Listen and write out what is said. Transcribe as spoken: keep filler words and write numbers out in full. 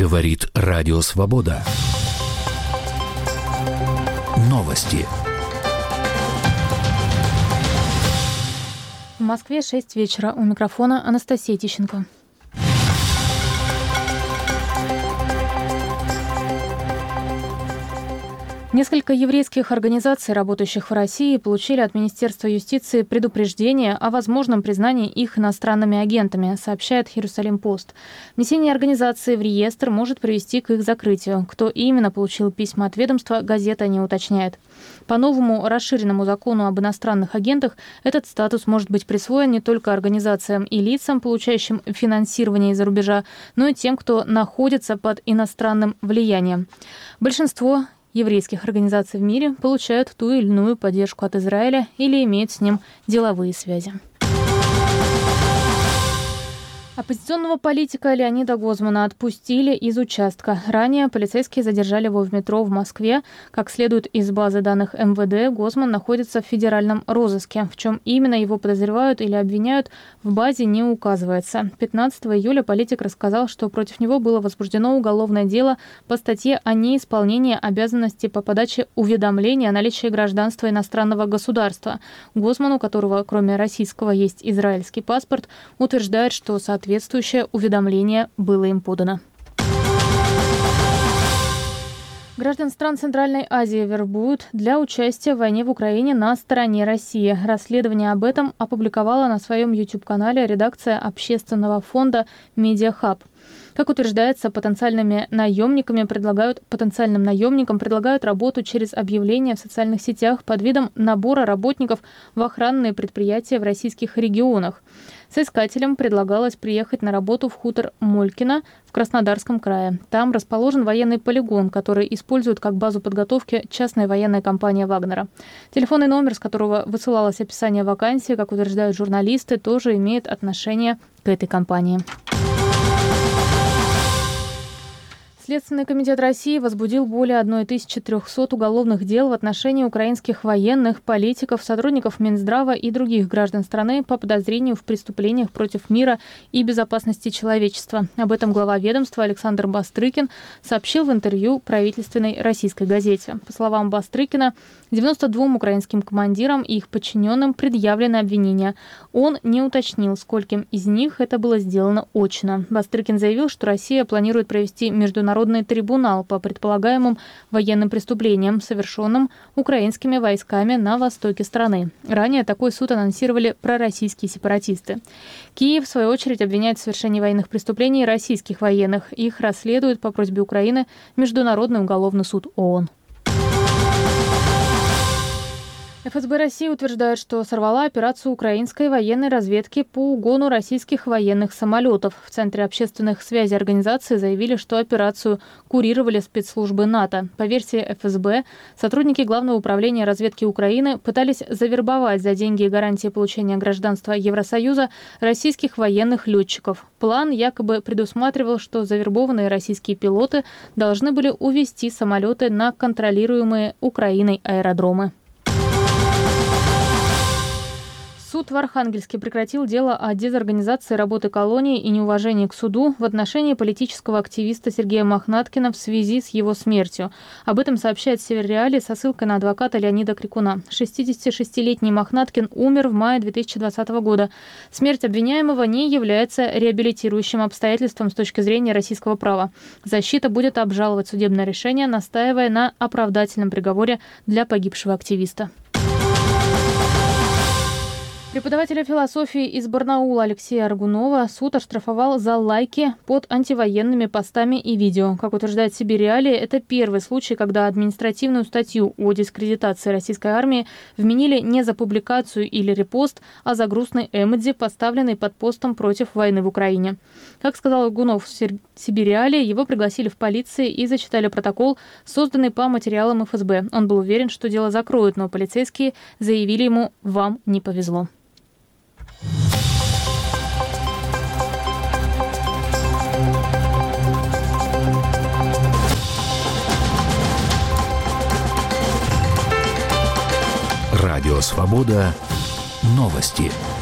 Говорит Радио Свобода. Новости. В Москве шесть вечера. У микрофона Анастасия Тищенко. Несколько еврейских организаций, работающих в России, получили от Министерства юстиции предупреждение о возможном признании их иностранными агентами, сообщает Иерусалим-Пост. Внесение организации в реестр может привести к их закрытию. Кто именно получил письма от ведомства, газета не уточняет. По новому расширенному закону об иностранных агентах этот статус может быть присвоен не только организациям и лицам, получающим финансирование из-за рубежа, но и тем, кто находится под иностранным влиянием. Большинство еврейских организаций в мире получают ту или иную поддержку от Израиля или имеют с ним деловые связи. Оппозиционного политика Леонида Гозмана отпустили из участка. Ранее полицейские задержали его в метро в Москве. Как следует из базы данных эм вэ дэ, Гозман находится в федеральном розыске. В чем именно его подозревают или обвиняют, в базе не указывается. пятнадцатого июля политик рассказал, что против него было возбуждено уголовное дело по статье о неисполнении обязанности по подаче уведомления о наличии гражданства иностранного государства. Гозман, у которого кроме российского есть израильский паспорт, утверждает, что соответствует Соответствующее уведомление было им подано. Граждан стран Центральной Азии вербуют для участия в войне в Украине на стороне России. Расследование об этом опубликовала на своем YouTube-канале редакция общественного фонда «Медиахаб». Как утверждается, потенциальными наемниками предлагают, потенциальным наемникам предлагают работу через объявления в социальных сетях под видом набора работников в охранные предприятия в российских регионах. Соискателям предлагалось приехать на работу в хутор Молькино в Краснодарском крае. Там расположен военный полигон, который использует как базу подготовки частная военная компания «Вагнера». Телефонный номер, с которого высылалось описание вакансии, как утверждают журналисты, тоже имеет отношение к этой компании. Следственный комитет России возбудил более тысячи триста уголовных дел в отношении украинских военных, политиков, сотрудников Минздрава и других граждан страны по подозрению в преступлениях против мира и безопасности человечества. Об этом глава ведомства Александр Бастрыкин сообщил в интервью правительственной российской газете. По словам Бастрыкина, девяноста двум украинским командирам и их подчиненным предъявлены обвинения. Он не уточнил, скольким из них это было сделано очно. Бастрыкин заявил, что Россия планирует провести международный Народный трибунал по предполагаемым военным преступлениям, совершенным украинскими войсками на востоке страны. Ранее такой суд анонсировали пророссийские сепаратисты. Киев, в свою очередь, обвиняет в совершении военных преступлений российских военных. Их расследует по просьбе Украины Международный уголовный суд ООН. эф эс бэ России утверждает, что сорвала операцию украинской военной разведки по угону российских военных самолетов. В Центре общественных связей организации заявили, что операцию курировали спецслужбы НАТО. По версии эф эс бэ, сотрудники Главного управления разведки Украины пытались завербовать за деньги и гарантии получения гражданства Евросоюза российских военных летчиков. План якобы предусматривал, что завербованные российские пилоты должны были увезти самолеты на контролируемые Украиной аэродромы. Суд в Архангельске прекратил дело о дезорганизации работы колонии и неуважении к суду в отношении политического активиста Сергея Мохнаткина в связи с его смертью. Об этом сообщает Северреалии со ссылкой на адвоката Леонида Крикуна. шестидесятишестилетний Мохнаткин умер в мае две тысячи двадцатого года. Смерть обвиняемого не является реабилитирующим обстоятельством с точки зрения российского права. Защита будет обжаловать судебное решение, настаивая на оправдательном приговоре для погибшего активиста. Преподавателя философии из Барнаула Алексея Аргунова суд оштрафовал за лайки под антивоенными постами и видео. Как утверждает Сибирь-Реалии, это первый случай, когда административную статью о дискредитации российской армии вменили не за публикацию или репост, а за грустный эмодзи, поставленный под постом против войны в Украине. Как сказал Аргунов в Сибирь-Реалии, его пригласили в полиции и зачитали протокол, созданный по материалам эф эс бэ. Он был уверен, что дело закроют, но полицейские заявили ему: «Вам не повезло». Радио Свобода. Новости.